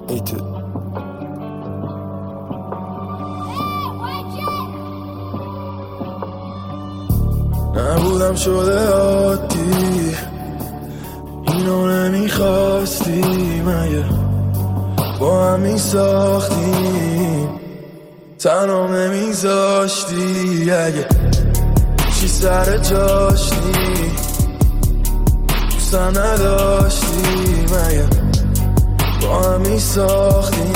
ایتو نبودم شده عادی، اینو نمیخواستی مگه با هم میساختیم، تنها نمیذاشتی اگه چی سر جاشتی، دوستم نداشتی مگه با هم میساختیم،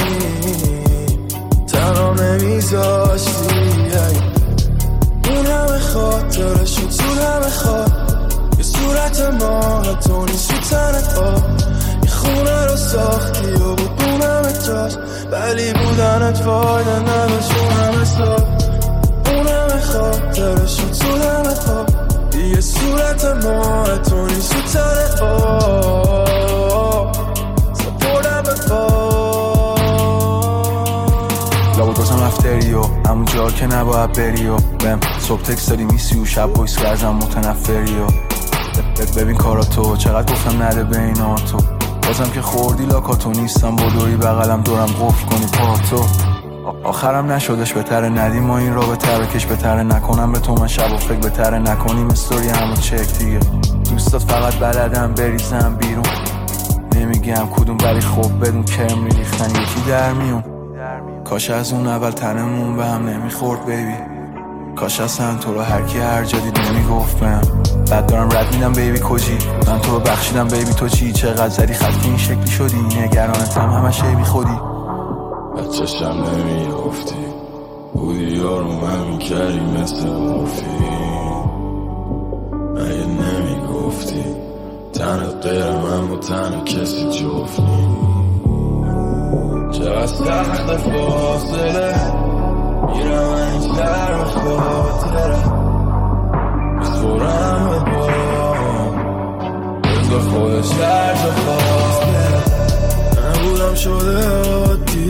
تنها نمیذاشتی اگه اون همه خاطرش و طول همه خواب یه صورت ماه تو نیست رو تنت آب، یه خونه رو ساختی و بود اون همه جاش ولی بودنت فایده نداشت اون همه سال، اون همه خاطرش و طول همه خواب یه صورت ماه تو نیست رو تنت آب سپردم به پا لابد بازم افتری و همون جا که نباید بری و بهم صبح تکس دادی میسی و شب بایس که ازم متنفری و ببین کاراتو چقدر گفتم نده بینا تو، بازم که خوردی لاکاتو نیستم بدوی بغلم دورم قفل کنی پاتو، آخرم نشدش بهتره ندیم ما این رابطه رو کش بهتره نکنم به تو من شب و فکر بهتره نکنیم استوری همو چک دیگه، دوستات فقط بلدم بریزم بیرون نمیگم کدوم ولی خب بدون کرم ریختن یکی در میون، کاش از اون اول تنمون به هم نمیخورد بیبی، کاش اصلا تو رو هرکی هر جا دید نمیگفت بهم، بعد دارم رد میدم بیبی کجی من تو رو بخشیدم بیبی تو چی چقدر زدی خط این شکلی شدی نگرانتم همش بی خودی بچه‌شم نمیگفتی بودی یارو من میکردی مثل مورفین مگه نمیگفتی تنت غیر من با تن کسی جفتی چقدر سخت فاصله میرم این شهر به خاطره بسپرم به بام بذار خودش در جا خواست نبودم شده عادی،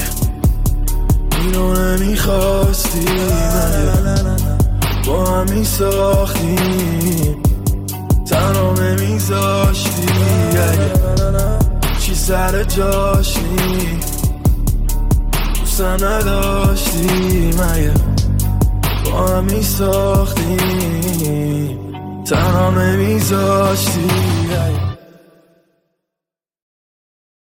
اینو نمیخواستی مگه با هم میساختیم، تنها نمیذاشتی اگه چی سر جاش نی، دوستم نداشتی مگه با هم میساختیم، تنها نمیذاشتی